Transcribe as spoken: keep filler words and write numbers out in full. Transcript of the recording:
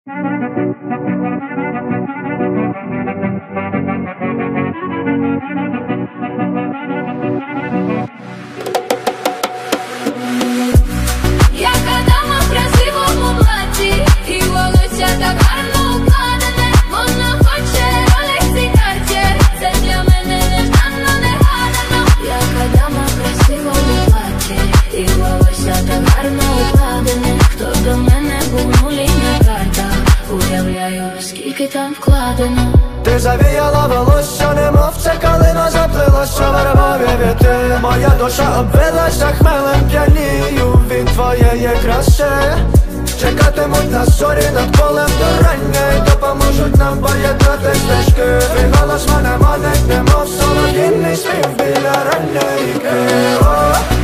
Яка дама в красивому платі, і волосся так гарно укладене. Вона хоче Rolex і Cartier, це для мене нежданно, негадано. Яка дама в красивому платі, і волосся так гарно укладене. Хто до мене був нулі на картах, уявляю, скільки там вкладено. Ти завіяла волосся, немов це калина, заплилася вербові віти. Моя душа обвилася хмелем, п'янію від твоєї краси. Чекатимуть на зорі над полем до рання, і допоможуть нам поєднати стежки. Твій голос мене манить, немов солов'їний спів біля ранньої ріки.